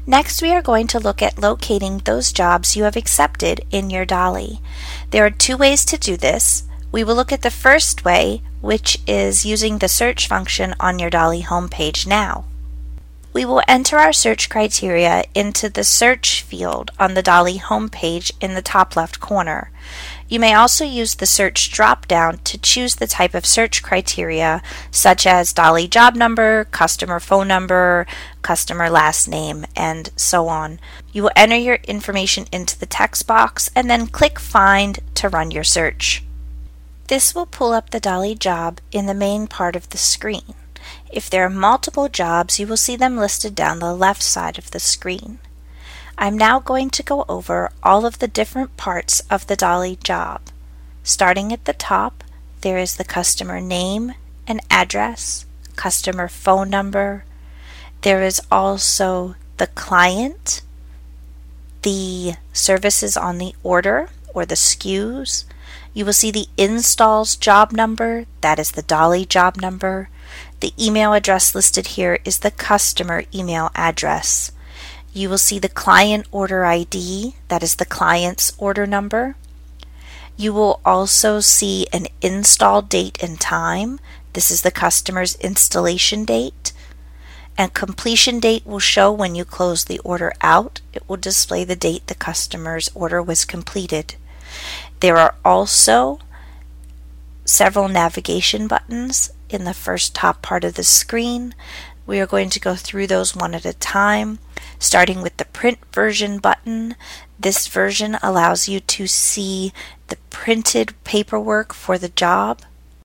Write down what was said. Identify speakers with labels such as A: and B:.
A: Next, we are going to look at locating those jobs you have accepted in your Dolly. There are two ways to do this. We will look at the first way, which is using the search function on your Dolly homepage now. We will enter our search criteria into the search field on the Dolly homepage in the top left corner. You may also use the search drop-down to choose the type of search criteria, such as Dolly job number, customer phone number, customer last name, and so on. You will enter your information into the text box and then click Find to run your search. This will pull up the Dolly job in the main part of the screen. If there are multiple jobs, you will see them listed down the left side of the screen. I'm now going to go over all of the different parts of the Dolly job. Starting at the top, there is the customer name and address, customer phone number. There is also the client, the services on the order or the SKUs. You will see the installs job number, that is the Dolly job number. The email address listed here is the customer email address. You will see the client order ID, that is the client's order number. You will also see an install date and time. This is the customer's installation date. And completion date will show when you close the order out. It will display the date the customer's order was completed. There are also several navigation buttons in the first top part of the screen. We are going to go through those one at a time, starting with the print version button. This version allows you to see the printed paperwork for the job.